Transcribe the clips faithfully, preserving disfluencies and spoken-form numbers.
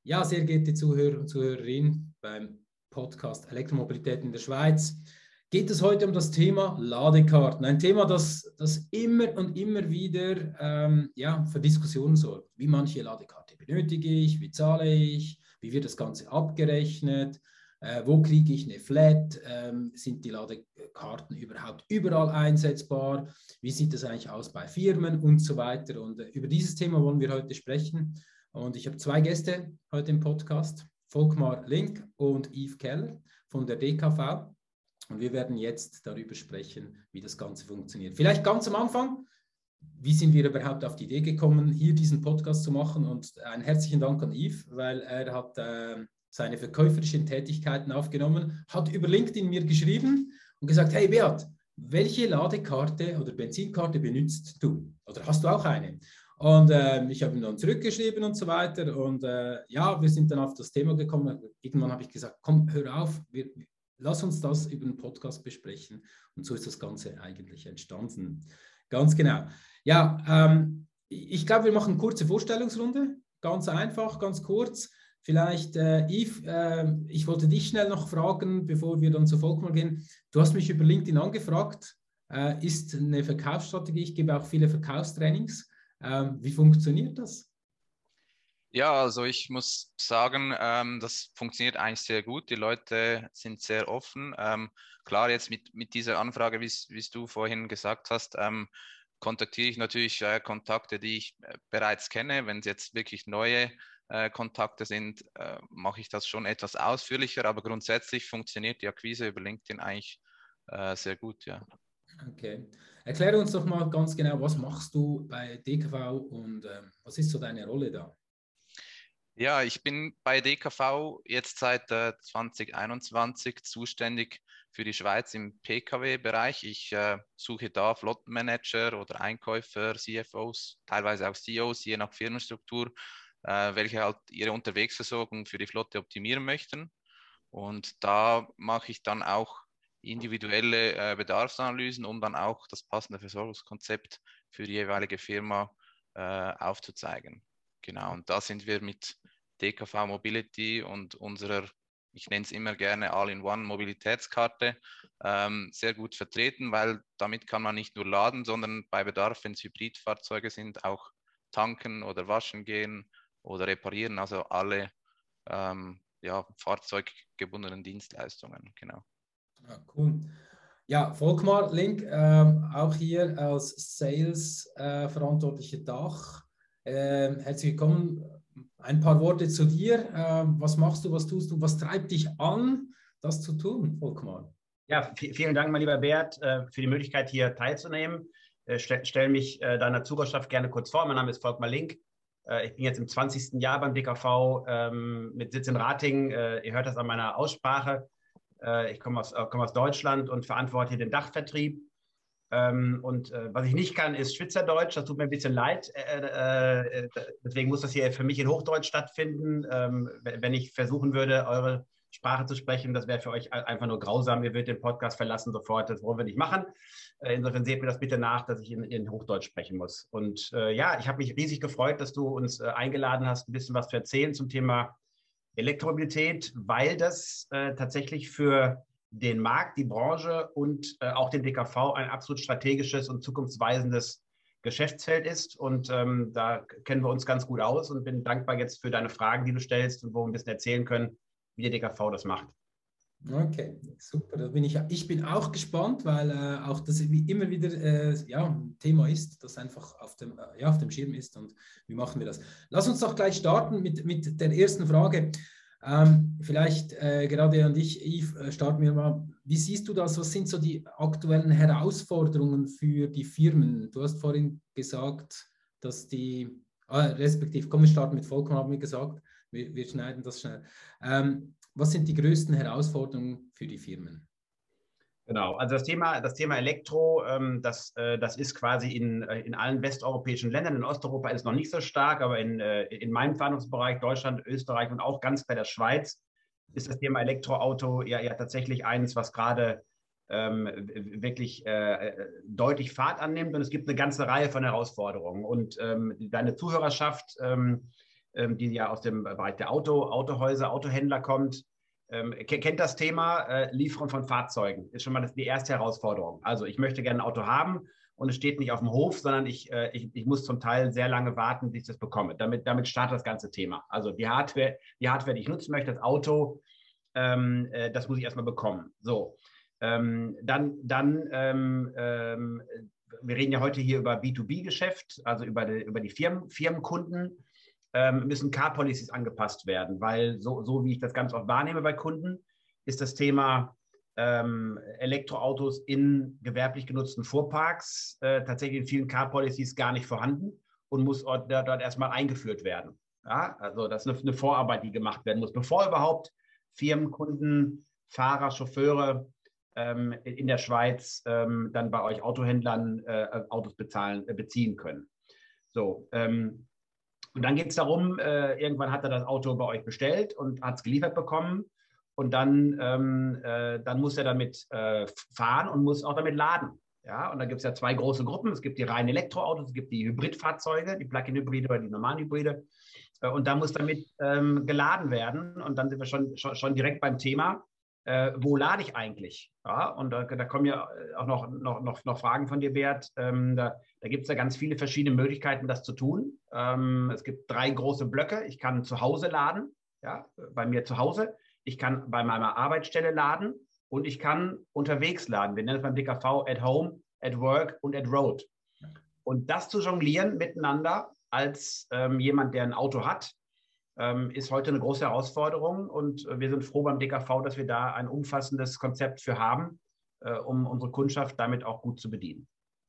Ja, sehr geehrte Zuhörer und Zuhörerinnen beim Podcast Elektromobilität in der Schweiz, geht es heute um das Thema Ladekarten. Ein Thema, das, das immer und immer wieder ähm, ja, für Diskussionen sorgt. Wie manche Ladekarte benötige ich, wie zahle ich, wie wird das Ganze abgerechnet, äh, wo kriege ich eine Flat, ähm, sind die Ladekarten überhaupt überall einsetzbar, wie sieht es eigentlich aus bei Firmen und so weiter. Und äh, über dieses Thema wollen wir heute sprechen. Und ich habe zwei Gäste heute im Podcast, Volkmar Link und Yves Keller von der D K V. Und wir werden jetzt darüber sprechen, wie das Ganze funktioniert. Vielleicht ganz am Anfang, wie sind wir überhaupt auf die Idee gekommen, hier diesen Podcast zu machen? Und einen herzlichen Dank an Yves, weil er hat äh, seine verkäuferischen Tätigkeiten aufgenommen, hat über LinkedIn mir geschrieben und gesagt, hey Beat, welche Ladekarte oder Benzinkarte benutzt du? Oder hast du auch eine? Und äh, ich habe ihm dann zurückgeschrieben und so weiter. Und äh, ja, wir sind dann auf das Thema gekommen. Irgendwann habe ich gesagt, komm, hör auf, wir, lass uns das über den Podcast besprechen. Und so ist das Ganze eigentlich entstanden. Ganz genau. Ja, ähm, ich glaube, wir machen eine kurze Vorstellungsrunde. Ganz einfach, ganz kurz. Vielleicht, äh, Yves, äh, ich wollte dich schnell noch fragen, bevor wir dann zu Volkmar gehen. Du hast mich über LinkedIn angefragt. Äh, ist eine Verkaufsstrategie. Ich gebe auch viele Verkaufstrainings. Ähm, wie funktioniert das? Ja, also ich muss sagen, ähm, das funktioniert eigentlich sehr gut. Die Leute sind sehr offen. Ähm, klar, jetzt mit, mit dieser Anfrage, wie es du vorhin gesagt hast, ähm, kontaktiere ich natürlich äh, Kontakte, die ich äh, bereits kenne. Wenn es jetzt wirklich neue äh, Kontakte sind, äh, mache ich das schon etwas ausführlicher. Aber grundsätzlich funktioniert die Akquise über LinkedIn eigentlich äh, sehr gut, ja. Okay. Erkläre uns doch mal ganz genau, was machst du bei D K V und ähm, was ist so deine Rolle da? Ja, ich bin bei D K V jetzt seit äh, zwanzig einundzwanzig zuständig für die Schweiz im P K W-Bereich. Ich äh, suche da Flottenmanager oder Einkäufer, C F Os, teilweise auch C E Os, je nach Firmenstruktur, äh, welche halt ihre Unterwegsversorgung für die Flotte optimieren möchten. Und da mache ich dann auch individuelle äh, Bedarfsanalysen, um dann auch das passende Versorgungskonzept für die jeweilige Firma äh, aufzuzeigen. Genau, und da sind wir mit D K V Mobility und unserer, ich nenne es immer gerne All-in-One-Mobilitätskarte, ähm, sehr gut vertreten, weil damit kann man nicht nur laden, sondern bei Bedarf, wenn es Hybridfahrzeuge sind, auch tanken oder waschen gehen oder reparieren, also alle ähm, ja, fahrzeuggebundenen Dienstleistungen, genau. Ja, cool. Ja, Volkmar Link, ähm, auch hier als Sales-Verantwortlicher äh, Dach. Ähm, herzlich willkommen. Ein paar Worte zu dir. Ähm, was machst du, was tust du, was treibt dich an, das zu tun, Volkmar? Ja, vielen Dank, mein lieber Bert, äh, für die Möglichkeit, hier teilzunehmen. Ich stelle mich äh, deiner Zuhörerschaft gerne kurz vor. Mein Name ist Volkmar Link. Äh, ich bin jetzt im zwanzigsten Jahr beim D K V ähm, mit Sitz in Ratingen. Äh, ihr hört das an meiner Aussprache. Äh, ich komme aus, äh, komme aus Deutschland und verantworte hier den Dachvertrieb. Ähm, und äh, was ich nicht kann, ist Schweizerdeutsch. Das tut mir ein bisschen leid. Äh, äh, deswegen muss das hier für mich in Hochdeutsch stattfinden. Ähm, wenn ich versuchen würde, eure Sprache zu sprechen, das wäre für euch einfach nur grausam. Ihr würdet den Podcast verlassen sofort. Das wollen wir nicht machen. Äh, insofern seht mir das bitte nach, dass ich in, in Hochdeutsch sprechen muss. Und äh, ja, ich habe mich riesig gefreut, dass du uns äh, eingeladen hast, ein bisschen was zu erzählen zum Thema Elektromobilität, weil das äh, tatsächlich für den Markt, die Branche und äh, auch den D K V ein absolut strategisches und zukunftsweisendes Geschäftsfeld ist. Und ähm, da kennen wir uns ganz gut aus und bin dankbar jetzt für deine Fragen, die du stellst und wo wir ein bisschen erzählen können, wie der D K V das macht. Okay, super. Da bin ich, ich bin auch gespannt, weil äh, auch das wie immer wieder äh, ja, ein Thema ist, das einfach auf dem, äh, ja, auf dem Schirm ist. Und wie machen wir das? Lass uns doch gleich starten mit, mit der ersten Frage. Ähm, vielleicht äh, gerade an dich, Yves, äh, starten wir mal. Wie siehst du das? Was sind so die aktuellen Herausforderungen für die Firmen? Du hast vorhin gesagt, dass die, ah, respektive, komm, wir starten mit Volkmann, haben wir gesagt. Wir, wir schneiden das schnell. Ähm, was sind die größten Herausforderungen für die Firmen? Genau, also das Thema, das Thema Elektro, ähm, das, äh, das ist quasi in, äh, in allen westeuropäischen Ländern. In Osteuropa ist es noch nicht so stark, aber in, äh, in meinem Verhandlungsbereich, Deutschland, Österreich und auch ganz bei der Schweiz, ist das Thema Elektroauto ja, ja tatsächlich eines, was gerade ähm, wirklich äh, deutlich Fahrt annimmt. Und es gibt eine ganze Reihe von Herausforderungen. Und ähm, deine Zuhörerschaft ähm, ähm, die ja aus dem Bereich der Auto, Autohäuser, Autohändler kommt. Ähm, kennt das Thema äh, Liefern von Fahrzeugen. Ist schon mal das, die erste Herausforderung. Also ich möchte gerne ein Auto haben und es steht nicht auf dem Hof, sondern ich, äh, ich, ich muss zum Teil sehr lange warten, bis ich das bekomme. Damit, damit startet das ganze Thema. Also die Hardware, die Hardware, die ich nutzen möchte, das Auto, ähm, äh, das muss ich erstmal bekommen. So, ähm, dann, dann ähm, ähm, wir reden ja heute hier über B zwei B-Geschäft, also über die, über die Firmen, Firmenkunden. Ähm, müssen Car-Policies angepasst werden, weil so, so wie ich das ganz oft wahrnehme bei Kunden, ist das Thema ähm, Elektroautos in gewerblich genutzten Fuhrparks äh, tatsächlich in vielen Car-Policies gar nicht vorhanden und muss dort, dort erstmal eingeführt werden. Ja? Also das ist eine, eine Vorarbeit, die gemacht werden muss, bevor überhaupt Firmen, Kunden, Fahrer, Chauffeure ähm, in der Schweiz ähm, dann bei euch Autohändlern äh, Autos bezahlen, äh, beziehen können. So, ähm, und dann geht es darum, äh, irgendwann hat er das Auto bei euch bestellt und hat es geliefert bekommen. Und dann, ähm, äh, dann muss er damit äh, fahren und muss auch damit laden. Ja? Und da gibt es ja zwei große Gruppen. Es gibt die reinen Elektroautos, es gibt die Hybridfahrzeuge, die Plug-in-Hybride oder die normalen Hybride. Äh, und da muss damit ähm, geladen werden. Und dann sind wir schon, schon, schon direkt beim Thema. Äh, wo lade ich eigentlich? Ja, und da, da kommen ja auch noch, noch, noch, noch Fragen von dir, Bert. Ähm, da da gibt es ja ganz viele verschiedene Möglichkeiten, das zu tun. Ähm, es gibt drei große Blöcke. Ich kann zu Hause laden, ja, bei mir zu Hause. Ich kann bei meiner Arbeitsstelle laden und ich kann unterwegs laden. Wir nennen es beim D K V at home, at work und at road. Und das zu jonglieren miteinander als ähm, jemand, der ein Auto hat, ist heute eine große Herausforderung und wir sind froh beim D K V, dass wir da ein umfassendes Konzept für haben, um unsere Kundschaft damit auch gut zu bedienen.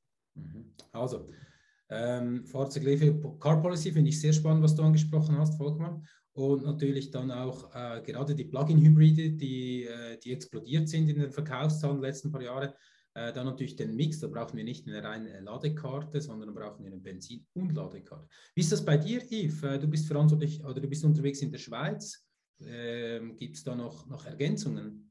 Also, ähm, Fahrzeuglefe Car Policy finde ich sehr spannend, was du angesprochen hast, Volkmann. Und natürlich dann auch äh, gerade die Plug-in-Hybride, die, äh, die explodiert sind in den Verkaufszahlen der letzten paar Jahre. Äh, dann natürlich den Mix, da brauchen wir nicht eine reine Ladekarte, sondern brauchen wir eine Benzin- und Ladekarte. Wie ist das bei dir, Yves? Äh, du bist verantwortlich oder du bist unterwegs in der Schweiz. Ähm, gibt es da noch, noch Ergänzungen?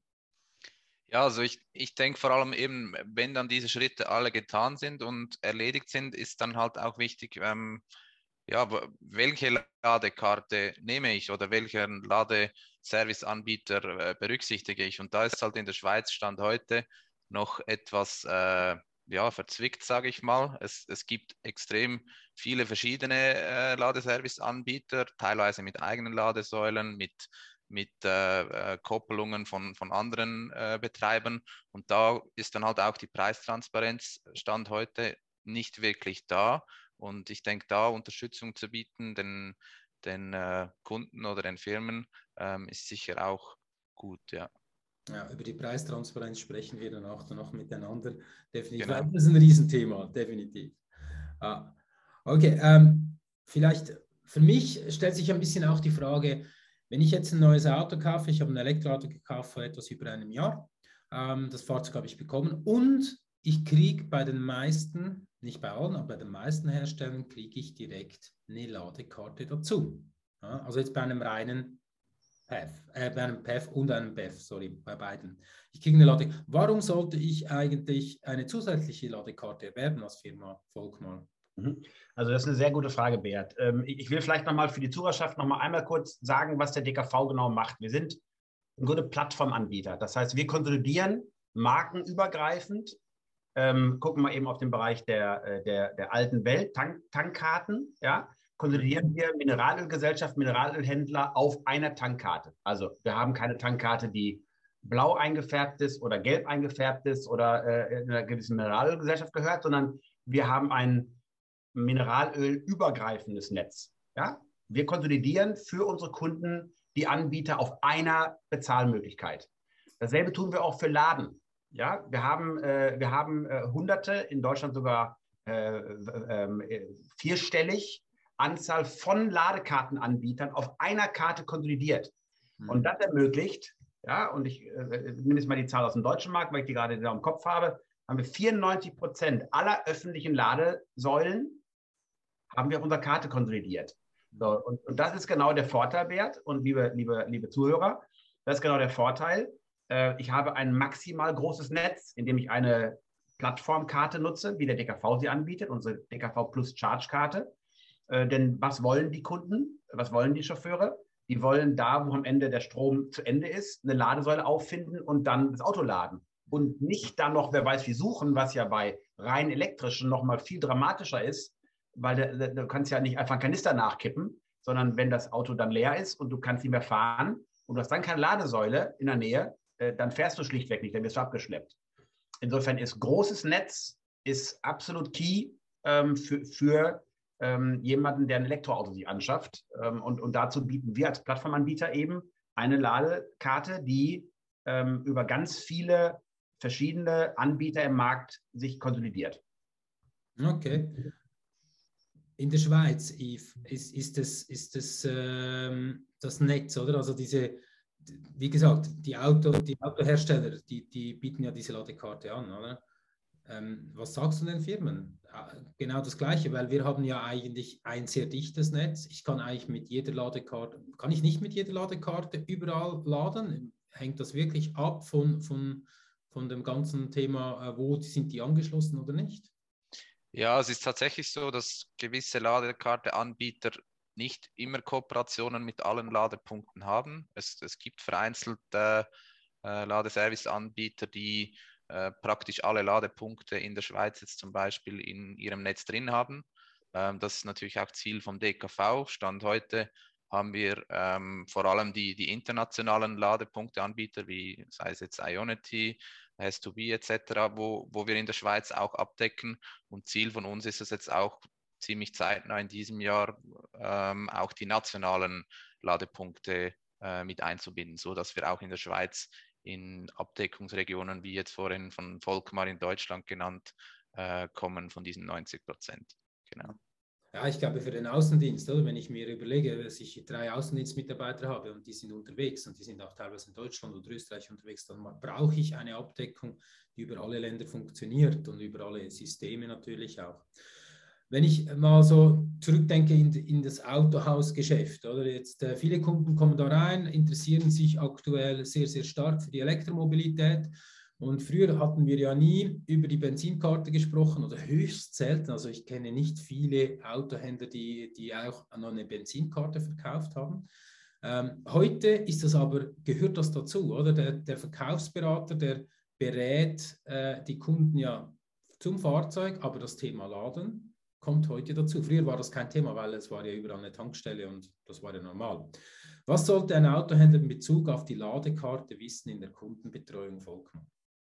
Ja, also ich, ich denke vor allem eben, wenn dann diese Schritte alle getan sind und erledigt sind, ist dann halt auch wichtig, ähm, ja, welche Ladekarte nehme ich oder welchen Ladeserviceanbieter äh, berücksichtige ich. Und da ist halt in der Schweiz Stand heute noch etwas äh, ja, verzwickt, sage ich mal. Es, es gibt extrem viele verschiedene äh, Ladeserviceanbieter, teilweise mit eigenen Ladesäulen, mit mit äh, äh, Koppelungen von, von anderen äh, Betreibern. Und da ist dann halt auch die Preistransparenz Stand heute nicht wirklich da. Und ich denke, da Unterstützung zu bieten, den, den äh, Kunden oder den Firmen, ähm, ist sicher auch gut, ja. Ja, über die Preistransparenz sprechen wir dann auch dann noch miteinander. Definitiv. Genau. Das ist ein Riesenthema, definitiv. Ah, okay, ähm, vielleicht für mich stellt sich ein bisschen auch die Frage, wenn ich jetzt ein neues Auto kaufe, ich habe ein Elektroauto gekauft vor etwas über einem Jahr, ähm, das Fahrzeug habe ich bekommen und ich kriege bei den meisten, nicht bei allen, aber bei den meisten Herstellern kriege ich direkt eine Ladekarte dazu. Ja, also jetzt bei einem reinen P E F, äh, bei einem P E F und einem B E F, sorry, bei beiden. Ich kriege eine Ladekarte. Warum sollte ich eigentlich eine zusätzliche Ladekarte erwerben als Firma Volkmann? Also das ist eine sehr gute Frage, Bert. Ich will vielleicht nochmal für die Zuhörerschaft noch mal einmal kurz sagen, was der D K V genau macht. Wir sind ein guter Plattformanbieter. Das heißt, wir konsolidieren markenübergreifend, ähm, gucken wir eben auf den Bereich der, der, der alten Welt, Tank, Tankkarten, ja, konsolidieren wir Mineralölgesellschaft, Mineralölhändler auf einer Tankkarte. Also wir haben keine Tankkarte, die blau eingefärbt ist oder gelb eingefärbt ist oder äh, in einer gewissen Mineralölgesellschaft gehört, sondern wir haben ein mineralölübergreifendes Netz. Ja? Wir konsolidieren für unsere Kunden die Anbieter auf einer Bezahlmöglichkeit. Dasselbe tun wir auch für Laden. Ja? Wir haben, äh, wir haben äh, Hunderte, in Deutschland sogar äh, äh, vierstellig Anzahl von Ladekartenanbietern auf einer Karte konsolidiert. Mhm. Und das ermöglicht, ja, und ich äh, nehme jetzt mal die Zahl aus dem deutschen Markt, weil ich die gerade da im Kopf habe, haben wir vierundneunzig Prozent aller öffentlichen Ladesäulen haben wir auf unserer Karte konsolidiert. So, und, und das ist genau der Vorteil, Bert und liebe, liebe, liebe Zuhörer, das ist genau der Vorteil. Äh, ich habe ein maximal großes Netz, in dem ich eine Plattformkarte nutze, wie der D K V sie anbietet, unsere D K V Plus Charge-Karte. Äh, denn was wollen die Kunden? Was wollen die Chauffeure? Die wollen da, wo am Ende der Strom zu Ende ist, eine Ladesäule auffinden und dann das Auto laden. Und nicht dann noch, wer weiß wie suchen, was ja bei rein elektrischen noch mal viel dramatischer ist, weil du, du kannst ja nicht einfach einen Kanister nachkippen, sondern wenn das Auto dann leer ist und du kannst nicht mehr fahren und du hast dann keine Ladesäule in der Nähe, äh, dann fährst du schlichtweg nicht, dann wirst du abgeschleppt. Insofern ist großes Netz ist absolut key ähm, für, für ähm, jemanden, der ein Elektroauto sich anschafft. Ähm, und, und dazu bieten wir als Plattformanbieter eben eine Ladekarte, die ähm, über ganz viele verschiedene Anbieter im Markt sich konsolidiert. Okay. In der Schweiz, Yves, ist, ist das, ist das, ähm, das Netz, oder? Also diese, wie gesagt, die, Auto, die Autohersteller, die, die bieten ja diese Ladekarte an, oder? Ähm, was sagst du den Firmen? Genau das Gleiche, weil wir haben ja eigentlich ein sehr dichtes Netz. Ich kann eigentlich mit jeder Ladekarte, kann ich nicht mit jeder Ladekarte überall laden? Hängt das wirklich ab von, von, von dem ganzen Thema, wo sind die angeschlossen oder nicht? Ja, es ist tatsächlich so, dass gewisse Ladekarteanbieter nicht immer Kooperationen mit allen Ladepunkten haben. Es, es gibt vereinzelt äh, äh, Ladeservice-Anbieter, die äh, praktisch alle Ladepunkte in der Schweiz jetzt zum Beispiel in ihrem Netz drin haben. Ähm, das ist natürlich auch Ziel vom D K V. Stand heute haben wir ähm, vor allem die, die internationalen Ladepunkteanbieter, wie sei es jetzt Ionity, S zwei B et cetera, wo, wo wir in der Schweiz auch abdecken. Und Ziel von uns ist es jetzt auch ziemlich zeitnah in diesem Jahr ähm, auch die nationalen Ladepunkte äh, mit einzubinden, sodass wir auch in der Schweiz in Abdeckungsregionen, wie jetzt vorhin von Volkmar in Deutschland genannt, äh, kommen von diesen neunzig Prozent. Genau. Ja, ich glaube für den Außendienst, oder? Wenn ich mir überlege, dass ich drei Außendienstmitarbeiter habe und die sind unterwegs und die sind auch teilweise in Deutschland oder Österreich unterwegs, dann brauche ich eine Abdeckung, die über alle Länder funktioniert und über alle Systeme natürlich auch. Wenn ich mal so zurückdenke in, in das Autohausgeschäft, oder jetzt äh, viele Kunden kommen da rein, interessieren sich aktuell sehr, sehr stark für die Elektromobilität. Und früher hatten wir ja nie über die Benzinkarte gesprochen oder höchst selten. Also ich kenne nicht viele Autohändler, die, die auch noch eine Benzinkarte verkauft haben. Ähm, heute ist das aber, gehört das dazu, oder? Der, der Verkaufsberater, der berät äh, die Kunden ja zum Fahrzeug, aber das Thema Laden kommt heute dazu. Früher war das kein Thema, weil es war ja überall eine Tankstelle und das war ja normal. Was sollte ein Autohändler in Bezug auf die Ladekarte wissen in der Kundenbetreuung, Volkmar?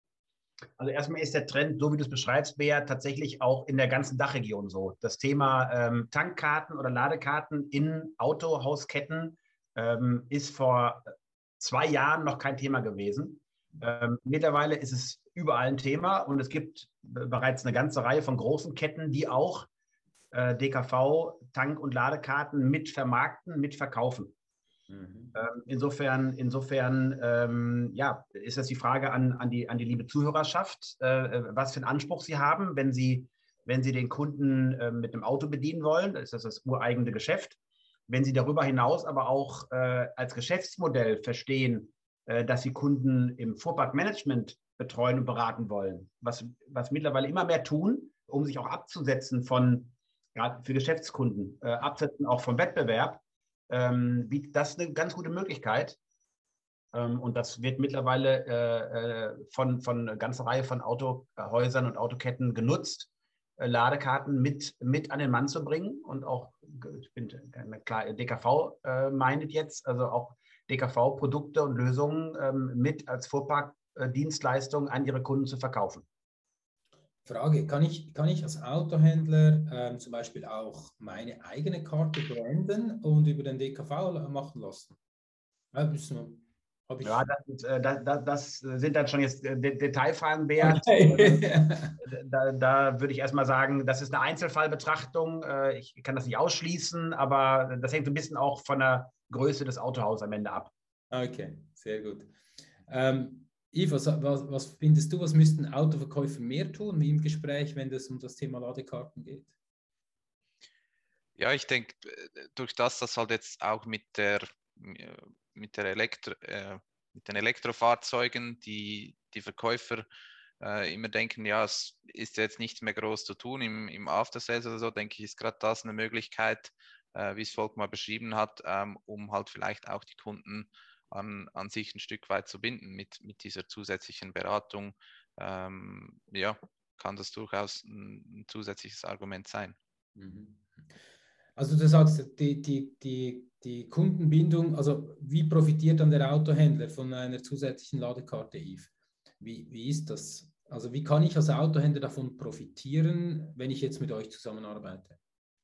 Also erstmal ist der Trend, so wie du es beschreibst, Bea, tatsächlich auch in der ganzen Dachregion so. Das Thema ähm, Tankkarten oder Ladekarten in Autohausketten ähm, ist vor zwei Jahren noch kein Thema gewesen. Ähm, mittlerweile ist es überall ein Thema und es gibt bereits eine ganze Reihe von großen Ketten, die auch äh, D K V-Tank- und Ladekarten mit vermarkten, mit verkaufen. Mhm. Ähm, insofern, insofern ähm, ja, ist das die Frage an, an, die, an die liebe Zuhörerschaft, äh, was für einen Anspruch sie haben, wenn sie, wenn sie den Kunden äh, mit einem Auto bedienen wollen. Das ist das, das ureigene Geschäft. Wenn sie darüber hinaus aber auch äh, als Geschäftsmodell verstehen, äh, dass sie Kunden im Fuhrparkmanagement betreuen und beraten wollen, was, was mittlerweile immer mehr tun, um sich auch abzusetzen von, gerade für Geschäftskunden, äh, absetzen auch vom Wettbewerb, ähm, bietet das eine ganz gute Möglichkeit. Ähm, und das wird mittlerweile äh, von, von einer ganzen Reihe von Autohäusern und Autoketten genutzt, äh, Ladekarten mit, mit an den Mann zu bringen. Und auch, ich bin klar, D K V äh, meinet jetzt, also auch D K V-Produkte und Lösungen ähm, mit als Fuhrparkdienstleistung an ihre Kunden zu verkaufen. Frage, kann ich, kann ich als Autohändler ähm, zum Beispiel auch meine eigene Karte branden und über den D K V machen lassen? Ja, müssen wir, ich... ja das, äh, das, das sind dann schon jetzt äh, Detailfragen wert. Okay. da, da würde ich erstmal sagen, das ist eine Einzelfallbetrachtung. Äh, ich kann das nicht ausschließen, aber das hängt ein bisschen auch von der Größe des Autohauses am Ende ab. Okay, sehr gut. Ähm, Yves, was, was, was findest du, was müssten Autoverkäufer mehr tun wie im Gespräch, wenn es um das Thema Ladekarten geht? Ja, ich denke, durch das, dass halt jetzt auch mit der mit der Elektro, äh, mit den Elektrofahrzeugen die, die Verkäufer äh, immer denken, ja, es ist jetzt nichts mehr groß zu tun im, im After Sales oder so, denke ich, ist gerade das eine Möglichkeit, äh, wie es Volkmar beschrieben hat, ähm, um halt vielleicht auch die Kunden an, an sich ein Stück weit zu binden mit, mit dieser zusätzlichen Beratung. Ähm, ja, kann das durchaus ein, ein zusätzliches Argument sein. Also du sagst, die, die, die, die Kundenbindung, also wie profitiert dann der Autohändler von einer zusätzlichen Ladekarte, Yves? Wie, wie ist das? Also wie kann ich als Autohändler davon profitieren, wenn ich jetzt mit euch zusammenarbeite?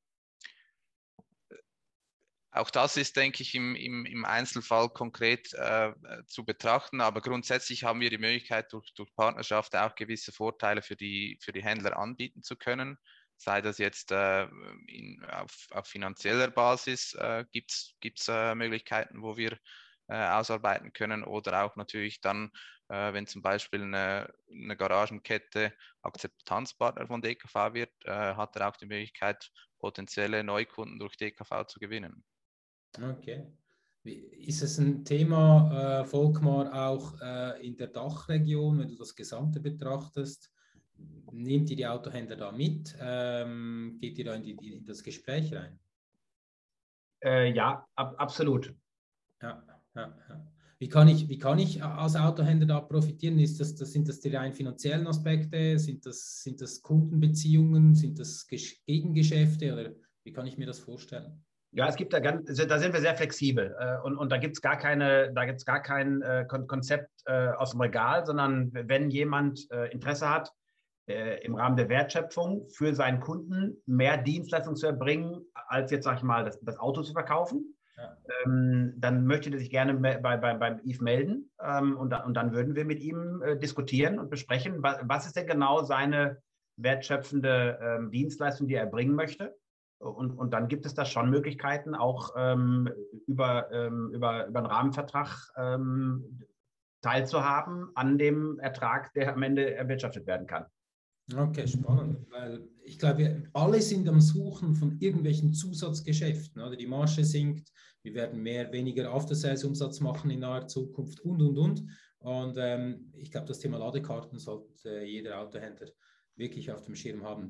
Auch das ist, denke ich, im, im, im Einzelfall konkret äh, zu betrachten, aber grundsätzlich haben wir die Möglichkeit, durch, durch Partnerschaft auch gewisse Vorteile für die, für die Händler anbieten zu können. Sei das jetzt äh, in, auf, auf finanzieller Basis äh, gibt es äh, Möglichkeiten, wo wir äh, ausarbeiten können, oder auch natürlich dann, äh, wenn zum Beispiel eine, eine Garagenkette Akzeptanzpartner von D K V wird, äh, hat er auch die Möglichkeit, potenzielle Neukunden durch D K V zu gewinnen. Okay. Ist es ein Thema, äh, Volkmar, auch äh, in der Dachregion, wenn du das Gesamte betrachtest? Nehmt ihr die Autohändler da mit? Ähm, geht ihr da in, die, in das Gespräch rein? Äh, ja, ab, absolut. Ja, ja, ja. Wie kann ich, wie kann ich als Autohändler da profitieren? Ist das, das, sind das die rein finanziellen Aspekte? Sind das, sind das Kundenbeziehungen? Sind das Gegengeschäfte? Oder wie kann ich mir das vorstellen? Ja, es gibt da ganz, da sind wir sehr flexibel äh, und, und da gibt es gar keine, da gibt's gar kein äh, Konzept äh, aus dem Regal, sondern wenn jemand äh, Interesse hat, äh, im Rahmen der Wertschöpfung für seinen Kunden mehr Dienstleistung zu erbringen, als jetzt, sag ich mal, das, das Auto zu verkaufen, ja. ähm, dann möchte er sich gerne bei, bei, beim Yves melden ähm, und, da, und dann würden wir mit ihm äh, diskutieren und besprechen, was, was ist denn genau seine wertschöpfende ähm, Dienstleistung, die er erbringen möchte. Und, und dann gibt es da schon Möglichkeiten, auch ähm, über, ähm, über, über einen Rahmenvertrag ähm, teilzuhaben an dem Ertrag, der am Ende erwirtschaftet werden kann. Okay, spannend, weil ich glaube, wir alle sind am Suchen von irgendwelchen Zusatzgeschäften. Oder? Die Marge sinkt, wir werden mehr, weniger After-Sales-Umsatz machen in naher Zukunft und, und, und. Und ähm, ich glaube, das Thema Ladekarten sollte äh, jeder Autohändler wirklich auf dem Schirm haben.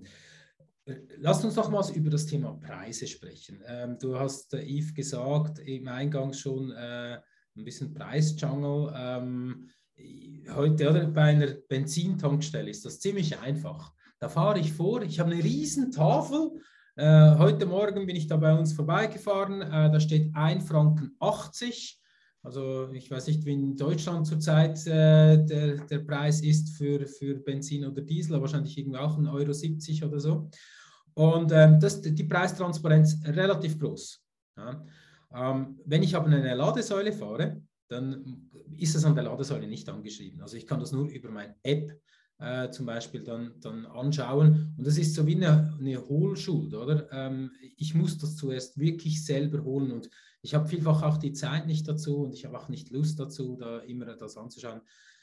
Lass uns noch mal über das Thema Preise sprechen. Ähm, du hast, äh, Yves, gesagt, im Eingang schon äh, ein bisschen Preisjungle. Ähm, heute, oder, bei einer Benzintankstelle ist das ziemlich einfach. Da fahre ich vor, ich habe eine riesen Tafel. Äh, heute Morgen bin ich da bei uns vorbeigefahren. Äh, da steht ein Franken achtzig. Also ich weiß nicht, wie in Deutschland zurzeit äh, der, der Preis ist für, für Benzin oder Diesel, aber wahrscheinlich irgendwie auch ein Euro siebzig oder so. Und ähm, das, die Preistransparenz relativ groß. Ja. Ähm, wenn ich aber eine Ladesäule fahre, dann ist es an der Ladesäule nicht angeschrieben. Also ich kann das nur über meine App äh, zum Beispiel dann, dann anschauen. Und das ist so wie eine, eine Hohlschuld, oder? Ähm, ich muss das zuerst wirklich selber holen und ich habe vielfach auch die Zeit nicht dazu und ich habe auch nicht Lust dazu, da immer das anzuschauen.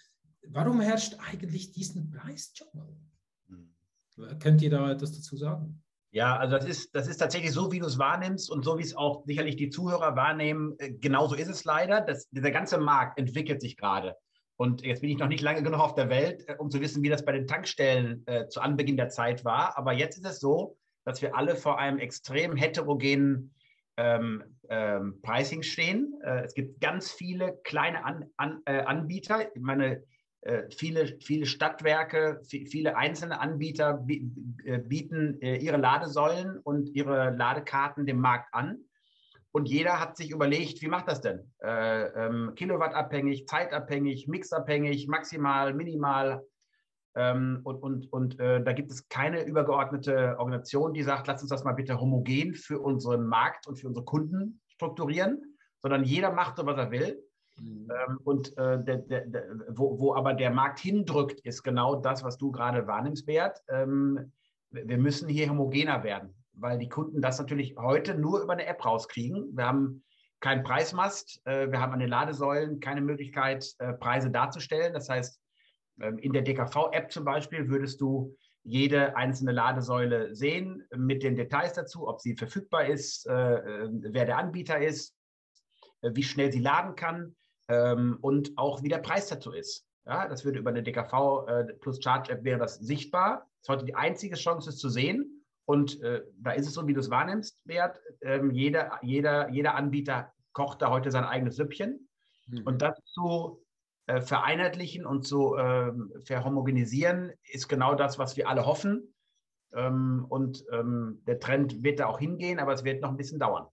Warum herrscht eigentlich diesen Preisdschungel? Hm. Könnt ihr da etwas dazu sagen? Ja, also das ist, das ist tatsächlich so, wie du es wahrnimmst und so, wie es auch sicherlich die Zuhörer wahrnehmen. Genauso ist es leider. Das, dieser ganze Markt entwickelt sich gerade. Und jetzt bin ich noch nicht lange genug auf der Welt, um zu wissen, wie das bei den Tankstellen äh, zu Anbeginn der Zeit war. Aber jetzt ist es so, dass wir alle vor einem extrem heterogenen ähm, ähm, Pricing stehen. Äh, es gibt ganz viele kleine An, An, äh, Anbieter. Ich meine, Viele, viele Stadtwerke, viele einzelne Anbieter bieten ihre Ladesäulen und ihre Ladekarten dem Markt an. Und jeder hat sich überlegt, wie macht das denn? Äh, ähm, Kilowattabhängig, zeitabhängig, mixabhängig, maximal, minimal. Ähm, und und, und äh, da gibt es keine übergeordnete Organisation, die sagt, lass uns das mal bitte homogen für unseren Markt und für unsere Kunden strukturieren, sondern jeder macht so, was er will. Ähm, und äh, der, der, der, wo, wo aber der Markt hindrückt, ist genau das, was du gerade wahrnimmst, Bert. Ähm, wir müssen hier homogener werden, weil die Kunden das natürlich heute nur über eine App rauskriegen. Wir haben keinen Preismast, äh, wir haben an den Ladesäulen keine Möglichkeit, äh, Preise darzustellen. Das heißt, ähm, in der D K V-App zum Beispiel würdest du jede einzelne Ladesäule sehen mit den Details dazu, ob sie verfügbar ist, äh, äh, wer der Anbieter ist, äh, wie schnell sie laden kann. Und auch wie der Preis dazu ist. Ja, das würde über eine D K V äh, plus Charge-App wäre das sichtbar. Das ist heute die einzige Chance, es zu sehen. Und äh, da ist es so, wie du es wahrnimmst, Bert, ähm, jeder, jeder, jeder Anbieter kocht da heute sein eigenes Süppchen. Mhm. Und das zu äh, vereinheitlichen und zu äh, verhomogenisieren, ist genau das, was wir alle hoffen. Ähm, und ähm, der Trend wird da auch hingehen, aber es wird noch ein bisschen dauern.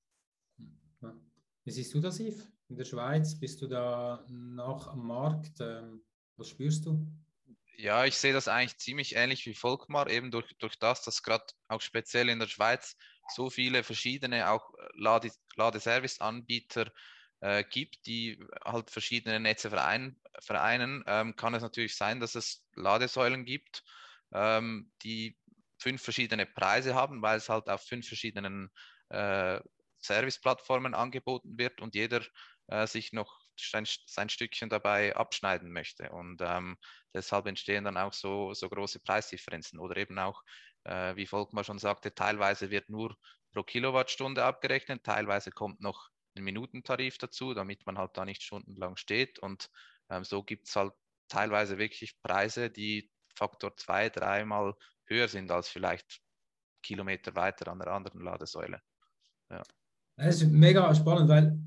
Wie siehst du das, Yves? In der Schweiz bist du da noch am Markt? Ähm, was spürst du? Ja, ich sehe das eigentlich ziemlich ähnlich wie Volkmar, eben durch, durch das, dass gerade auch speziell in der Schweiz so viele verschiedene auch Lade, Ladeservice-Anbieter äh, gibt, die halt verschiedene Netze verein, vereinen, ähm, kann es natürlich sein, dass es Ladesäulen gibt, ähm, die fünf verschiedene Preise haben, weil es halt auf fünf verschiedenen äh, Service-Plattformen angeboten wird und jeder äh, sich noch sein, sein Stückchen dabei abschneiden möchte. Und ähm, deshalb entstehen dann auch so, so große Preisdifferenzen oder eben auch, äh, wie Volkmar schon sagte, teilweise wird nur pro Kilowattstunde abgerechnet, teilweise kommt noch ein Minutentarif dazu, damit man halt da nicht stundenlang steht. Und ähm, so gibt es halt teilweise wirklich Preise, die Faktor zwei, dreimal höher sind als vielleicht Kilometer weiter an der anderen Ladesäule. Ja. Das ist mega spannend, weil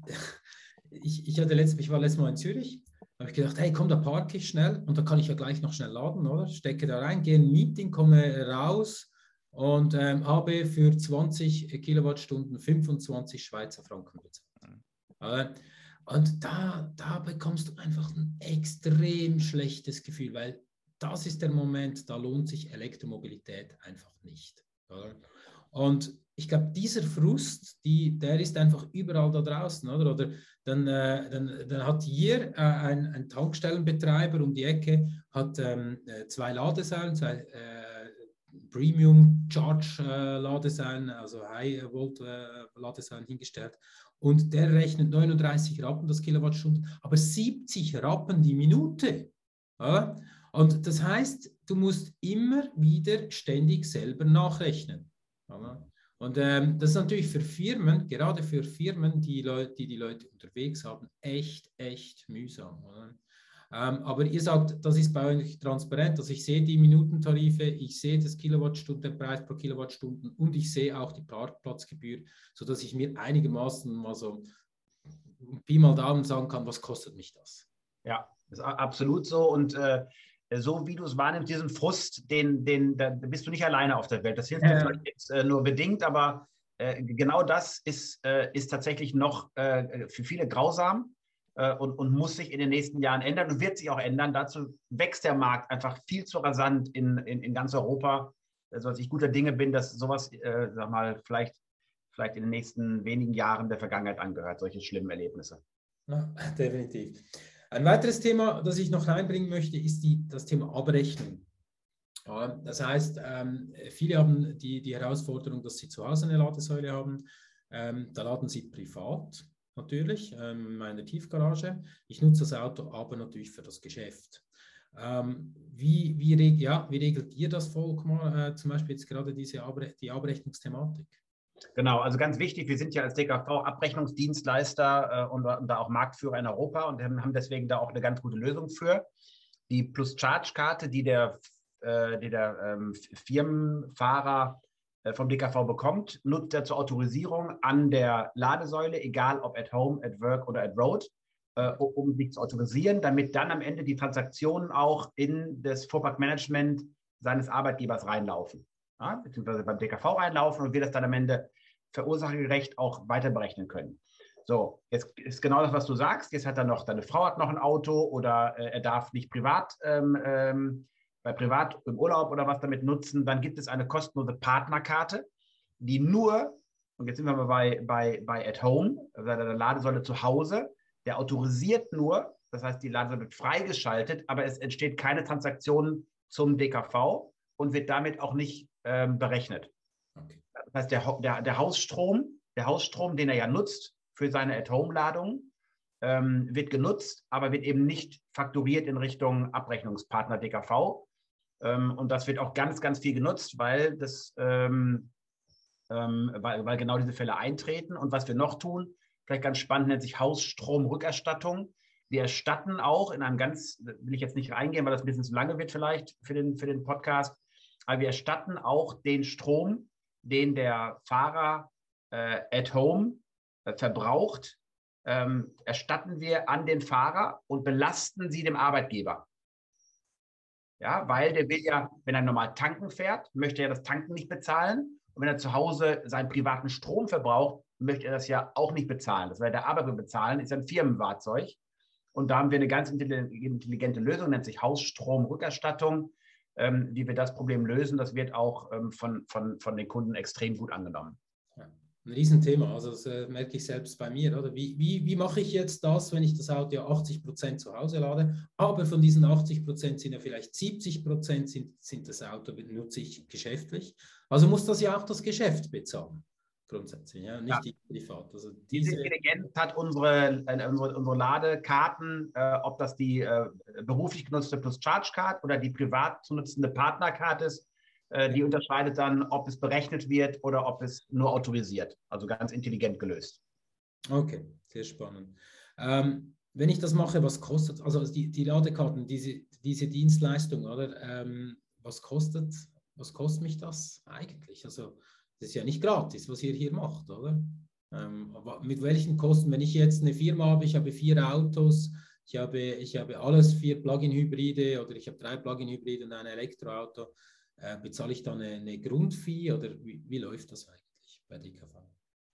ich, ich, hatte letzt, ich war letztes Mal in Zürich, da habe ich gedacht, hey, komm, da parke ich schnell und da kann ich ja gleich noch schnell laden, oder? Stecke da rein, gehe in ein Meeting, komme raus und ähm, habe für zwanzig Kilowattstunden fünfundzwanzig Schweizer Franken bezahlt. Mhm. Und da, da bekommst du einfach ein extrem schlechtes Gefühl, weil das ist der Moment, da lohnt sich Elektromobilität einfach nicht. Oder? Und ich glaube, dieser Frust, die, der ist einfach überall da draußen. Oder, oder dann, äh, dann, dann hat hier äh, ein, ein Tankstellenbetreiber um die Ecke, hat ähm, zwei Ladesäulen, zwei äh, Premium Charge äh, Ladesäulen, also High Volt äh, Ladesäulen hingestellt. Und der rechnet neununddreißig Rappen das Kilowattstunde, aber siebzig Rappen die Minute. Ja? Und das heißt, du musst immer wieder ständig selber nachrechnen. Ja? Und ähm, das ist natürlich für Firmen, gerade für Firmen, die Leute, die die Leute unterwegs haben, echt, echt mühsam. Oder? Ähm, aber ihr sagt, das ist bei euch transparent. Also ich sehe die Minutentarife, ich sehe das Kilowattstunde, Preis pro Kilowattstunde und ich sehe auch die Parkplatzgebühr, sodass ich mir einigermaßen mal so Pi mal Daumen sagen kann, was kostet mich das? Ja, das ist absolut so. Und äh, so wie du es wahrnimmst, diesen Frust, den, den, da bist du nicht alleine auf der Welt. Das hilft dir Ja. vielleicht jetzt äh, nur bedingt, aber äh, genau das ist, äh, ist tatsächlich noch äh, für viele grausam äh, und, und muss sich in den nächsten Jahren ändern und wird sich auch ändern. Dazu wächst der Markt einfach viel zu rasant in, in, in ganz Europa, sodass ich guter Dinge bin, dass sowas, äh, sag mal, vielleicht, vielleicht in den nächsten wenigen Jahren der Vergangenheit angehört, solche schlimmen Erlebnisse. Ja, definitiv. Ein weiteres Thema, das ich noch reinbringen möchte, ist die, das Thema Abrechnung. Das heißt, ähm, viele haben die, die Herausforderung, dass sie zu Hause eine Ladesäule haben. Ähm, da laden sie privat natürlich, ähm, in meiner Tiefgarage. Ich nutze das Auto aber natürlich für das Geschäft. Ähm, wie, wie, reg, ja, wie regelt ihr das, Volkmar, äh, zum Beispiel jetzt gerade diese Abre die Abrechnungsthematik? Genau, also ganz wichtig, wir sind ja als D K V Abrechnungsdienstleister äh, und, und da auch Marktführer in Europa und haben deswegen da auch eine ganz gute Lösung für. Die Plus-Charge-Karte, die der, äh, die der ähm, Firmenfahrer äh, vom D K V bekommt, nutzt er zur Autorisierung an der Ladesäule, egal ob at home, at work oder at road, äh, um sich zu autorisieren, damit dann am Ende die Transaktionen auch in das Fuhrparkmanagement seines Arbeitgebers reinlaufen. Ja, beziehungsweise beim D K V reinlaufen und wir das dann am Ende verursachergerecht auch weiter berechnen können. So, jetzt ist genau das, was du sagst. Jetzt hat er noch, deine Frau hat noch ein Auto oder äh, er darf nicht privat, ähm, ähm, bei privat im Urlaub oder was damit nutzen. Dann gibt es eine kostenlose Partnerkarte, die nur, und jetzt sind wir mal bei, bei, bei at home, also der Ladesäule zu Hause, der autorisiert nur, das heißt, die Ladesäule wird freigeschaltet, aber es entsteht keine Transaktion zum D K V und wird damit auch nicht ähm, berechnet. Okay. Das heißt, der, der, der Hausstrom, der Hausstrom, den er ja nutzt für seine At-Home-Ladung, ähm, wird genutzt, aber wird eben nicht fakturiert in Richtung Abrechnungspartner D K V. Ähm, und das wird auch ganz, ganz viel genutzt, weil, das, ähm, ähm, weil, weil genau diese Fälle eintreten. Und was wir noch tun, vielleicht ganz spannend, nennt sich Hausstromrückerstattung. Wir erstatten auch in einem ganz, will ich jetzt nicht reingehen, weil das ein bisschen zu lange wird vielleicht für den, für den Podcast, aber wir erstatten auch den Strom, den der Fahrer äh, at home äh, verbraucht, ähm, erstatten wir an den Fahrer und belasten sie dem Arbeitgeber. Ja, weil der will ja, wenn er normal tanken fährt, möchte er das Tanken nicht bezahlen. Und wenn er zu Hause seinen privaten Strom verbraucht, möchte er das ja auch nicht bezahlen. Das wird der Arbeitgeber bezahlen, ist ein Firmenfahrzeug. Und da haben wir eine ganz intelligente Lösung, nennt sich Hausstromrückerstattung, ähm, wie wir das Problem lösen. Das wird auch ähm, von, von, von den Kunden extrem gut angenommen. Ja, ein Riesenthema, also das äh, merke ich selbst bei mir. Oder? Wie, wie, wie mache ich jetzt das, wenn ich das Auto ja achtzig Prozent zu Hause lade, aber von diesen achtzig Prozent sind ja vielleicht siebzig Prozent sind, sind das Auto nutze ich geschäftlich. Also muss das ja auch das Geschäft bezahlen, grundsätzlich, ja, nicht ja. die Fahrt. Also diese, diese Intelligenz hat unsere, äh, unsere, unsere Ladekarten, äh, ob das die äh, beruflich genutzte Plus Charge Card oder die privat zu nutzende Partnerkarte ist, äh, die unterscheidet dann, ob es berechnet wird oder ob es nur autorisiert. Also ganz intelligent gelöst. Okay, sehr spannend. Ähm, wenn ich das mache, was kostet, also die, die Ladekarten, diese, diese Dienstleistung, oder? Ähm, was kostet, was kostet mich das eigentlich? Also das ist ja nicht gratis, was ihr hier macht, oder? Ähm, aber mit welchen Kosten, wenn ich jetzt eine Firma habe, ich habe vier Autos, ich habe, ich habe alles vier Plug-in-Hybride oder ich habe drei Plug-in-Hybride und ein Elektroauto, äh, bezahle ich dann eine, eine Grundfee oder wie, wie läuft das eigentlich bei D K V?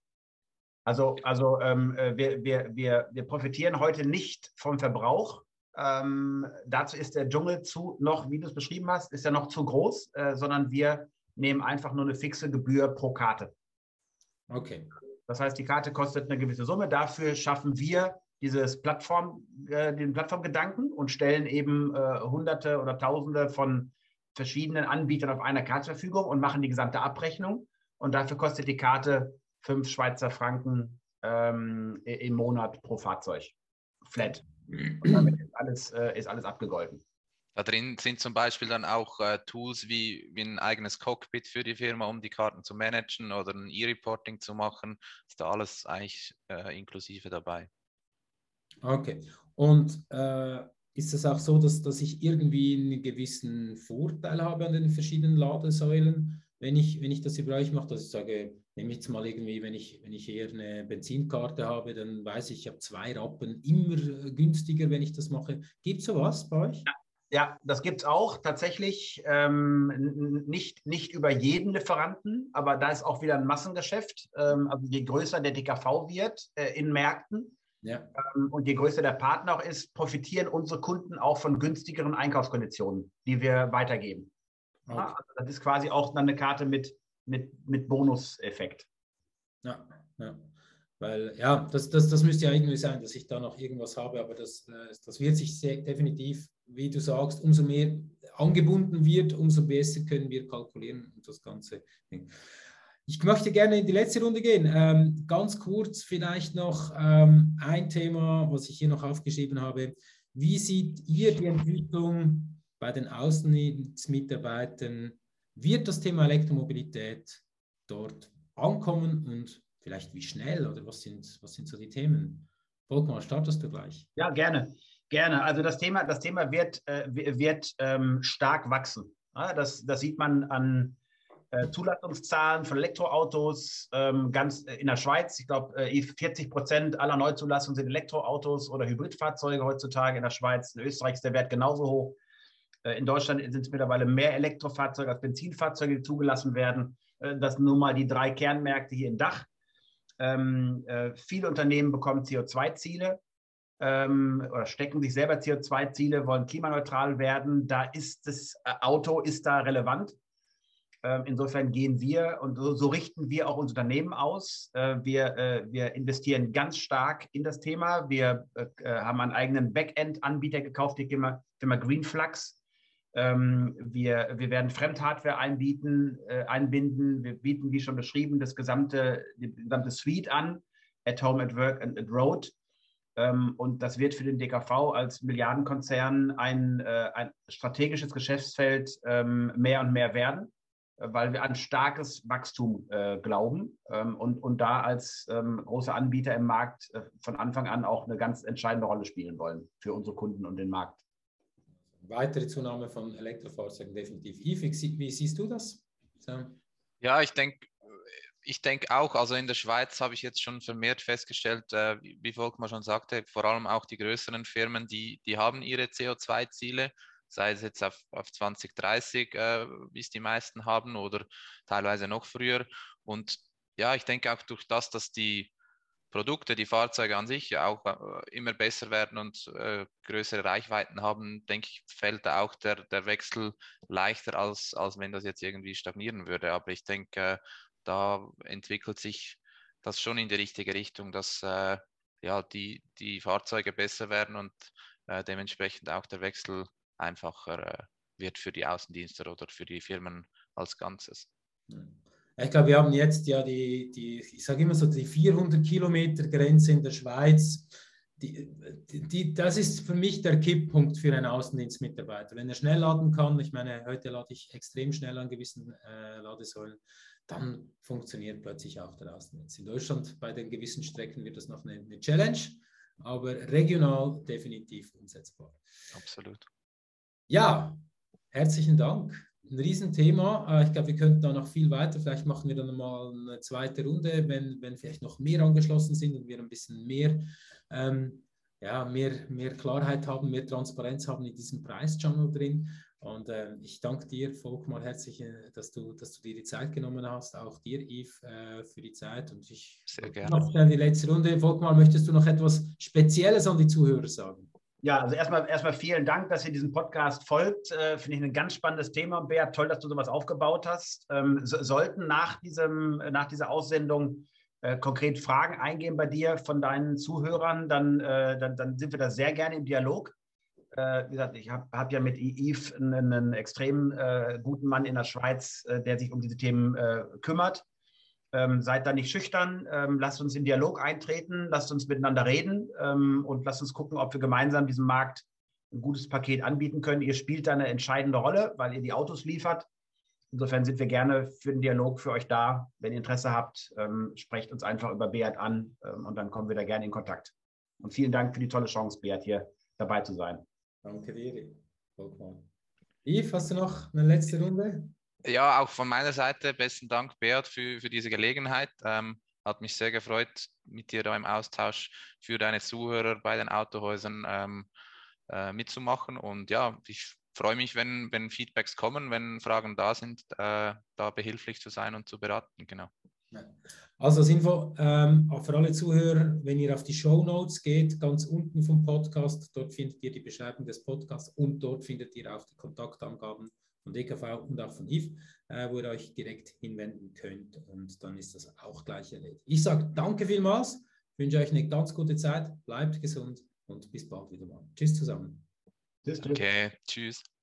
Also, also ähm, wir, wir, wir, wir profitieren heute nicht vom Verbrauch. Ähm, dazu ist der Dschungel zu noch, wie du es beschrieben hast, ist ja noch zu groß, äh, sondern wir nehmen einfach nur eine fixe Gebühr pro Karte. Okay. Das heißt, die Karte kostet eine gewisse Summe. Dafür schaffen wir dieses Plattform, äh, den Plattformgedanken und stellen eben äh, Hunderte oder Tausende von verschiedenen Anbietern auf einer Karte zur Verfügung und machen die gesamte Abrechnung. Und dafür kostet die Karte fünf Schweizer Franken ähm, im Monat pro Fahrzeug. Flat. Und damit ist alles, äh, ist alles abgegolten. Da drin sind zum Beispiel dann auch äh, Tools wie, wie ein eigenes Cockpit für die Firma, um die Karten zu managen oder ein E-Reporting zu machen. Ist da alles eigentlich äh, inklusive dabei. Okay. Und äh, ist es auch so, dass, dass ich irgendwie einen gewissen Vorteil habe an den verschiedenen Ladesäulen, wenn ich, wenn ich das über euch mache, dass ich sage, nehme jetzt mal irgendwie, wenn ich, wenn ich eher eine Benzinkarte habe, dann weiß ich, ich habe zwei Rappen immer günstiger, wenn ich das mache. Gibt es sowas bei euch? Ja. Ja, das gibt es auch tatsächlich, ähm, nicht, nicht über jeden Lieferanten, aber da ist auch wieder ein Massengeschäft. Ähm, also je größer der D K V wird äh, in Märkten ja. ähm, und je größer der Partner auch ist, profitieren unsere Kunden auch von günstigeren Einkaufskonditionen, die wir weitergeben. Okay. Ja, also das ist quasi auch dann eine Karte mit, mit, mit Bonuseffekt. Ja, ja. Weil, ja, das, das, das müsste ja irgendwie sein, dass ich da noch irgendwas habe, aber das, das wird sich sehr, definitiv, wie du sagst, umso mehr angebunden wird, umso besser können wir kalkulieren und das Ganze. Ich möchte gerne in die letzte Runde gehen. Ähm, ganz kurz vielleicht noch ähm, ein Thema, was ich hier noch aufgeschrieben habe. Wie seht ihr die Entwicklung bei den Außendienstmitarbeitern? Wird das Thema Elektromobilität dort ankommen und vielleicht wie schnell oder was sind, was sind so die Themen? Volkmar, startest du gleich? Ja, gerne. Gerne. Also das Thema, das Thema wird, äh, wird ähm, stark wachsen. Ja, das, das sieht man an äh, Zulassungszahlen von Elektroautos ähm, ganz äh, in der Schweiz. Ich glaube, äh, vierzig Prozent aller Neuzulassungen sind Elektroautos oder Hybridfahrzeuge heutzutage in der Schweiz. In Österreich ist der Wert genauso hoch. Äh, in Deutschland sind es mittlerweile mehr Elektrofahrzeuge als Benzinfahrzeuge, die zugelassen werden. Äh, das sind nun mal die drei Kernmärkte hier im Dach. Ähm, äh, viele Unternehmen bekommen C O zwei Ziele ähm, oder stecken sich selber C O zwei Ziele, wollen klimaneutral werden. Da ist das äh, Auto ist da relevant. Ähm, insofern gehen wir und so, so richten wir auch unser Unternehmen aus. Äh, wir, äh, wir investieren ganz stark in das Thema. Wir äh, haben einen eigenen Backend-Anbieter gekauft, die Firma, Firma Greenflux. Ähm, wir, wir werden Fremdhardware einbieten, äh, einbinden. Wir bieten, wie schon beschrieben, das gesamte, die gesamte Suite an, at home, at work and at road. Ähm, und das wird für den D K V als Milliardenkonzern ein, äh, ein strategisches Geschäftsfeld ähm, mehr und mehr werden, äh, weil wir an starkes Wachstum äh, glauben ähm, und, und da als ähm, großer Anbieter im Markt äh, von Anfang an auch eine ganz entscheidende Rolle spielen wollen für unsere Kunden und den Markt. Weitere Zunahme von Elektrofahrzeugen definitiv. Yves, wie siehst du das? So. Ja, ich denke, ich denke auch, also in der Schweiz habe ich jetzt schon vermehrt festgestellt, äh, wie, wie Volkmar schon sagte, vor allem auch die größeren Firmen, die, die haben ihre C O zwei Ziele, sei es jetzt auf, auf zwanzig dreißig, äh, wie es die meisten haben, oder teilweise noch früher. Und ja, ich denke auch durch das, dass die Produkte, die Fahrzeuge an sich ja auch äh, immer besser werden und äh, größere Reichweiten haben, denke ich, fällt da auch der, der Wechsel leichter, als, als wenn das jetzt irgendwie stagnieren würde. Aber ich denke, äh, da entwickelt sich das schon in die richtige Richtung, dass äh, ja, die, die Fahrzeuge besser werden und äh, dementsprechend auch der Wechsel einfacher äh, wird für die Außendienste oder für die Firmen als Ganzes. Ich glaube, wir haben jetzt ja die, die ich sage immer so, die vierhundert Kilometer Grenze in der Schweiz. Die, die, das ist für mich der Kipppunkt für einen Außendienstmitarbeiter. Wenn er schnell laden kann, ich meine, heute lade ich extrem schnell an gewissen äh, Ladesäulen, dann funktioniert plötzlich auch der Außendienst. In Deutschland bei den gewissen Strecken wird das noch eine, eine Challenge, aber regional definitiv umsetzbar. Absolut. Ja, herzlichen Dank. Ein Riesenthema. Ich glaube, wir könnten da noch viel weiter. Vielleicht machen wir dann mal eine zweite Runde, wenn, wenn vielleicht noch mehr angeschlossen sind und wir ein bisschen mehr, ähm, ja, mehr, mehr Klarheit haben, mehr Transparenz haben in diesem Preis-Channel drin. Und äh, ich danke dir, Volkmar, herzlich, dass du, dass du dir die Zeit genommen hast. Auch dir, Yves, äh, für die Zeit. Und ich Sehr gerne. noch schnell die letzte Runde. Volkmar, möchtest du noch etwas Spezielles an die Zuhörer sagen? Ja, also erstmal, erstmal vielen Dank, dass ihr diesem Podcast folgt. Äh, Finde ich ein ganz spannendes Thema, Beat. Toll, dass du sowas aufgebaut hast. Ähm, so, sollten nach, diesem, nach dieser Aussendung äh, konkret Fragen eingehen bei dir von deinen Zuhörern, dann, äh, dann, dann sind wir da sehr gerne im Dialog. Äh, wie gesagt, ich habe hab ja mit Yves einen, einen extrem äh, guten Mann in der Schweiz, äh, der sich um diese Themen äh, kümmert. Ähm, seid da nicht schüchtern, ähm, lasst uns in Dialog eintreten, lasst uns miteinander reden ähm, und lasst uns gucken, ob wir gemeinsam diesem Markt ein gutes Paket anbieten können. Ihr spielt da eine entscheidende Rolle, weil ihr die Autos liefert. Insofern sind wir gerne für den Dialog für euch da. Wenn ihr Interesse habt, ähm, sprecht uns einfach über Beat an ähm, und dann kommen wir da gerne in Kontakt. Und vielen Dank für die tolle Chance, Beat, hier dabei zu sein. Danke dir, Volkmar. Yves, hast du noch eine letzte Runde? Ja, auch von meiner Seite besten Dank, Beat, für, für diese Gelegenheit. Ähm, hat mich sehr gefreut, mit dir da im Austausch für deine Zuhörer bei den Autohäusern ähm, äh, mitzumachen. Und ja, ich freue mich, wenn, wenn Feedbacks kommen, wenn Fragen da sind, äh, da behilflich zu sein und zu beraten. Genau. Also als Info ähm, auch für alle Zuhörer, wenn ihr auf die Shownotes geht, ganz unten vom Podcast, dort findet ihr die Beschreibung des Podcasts und dort findet ihr auch die Kontaktangaben von D K V und auch von Yves, äh, wo ihr euch direkt hinwenden könnt und dann ist das auch gleich erledigt. Ich sage danke vielmals, wünsche euch eine ganz gute Zeit, bleibt gesund und bis bald wieder mal. Tschüss zusammen. Tschüss. Okay, tschüss.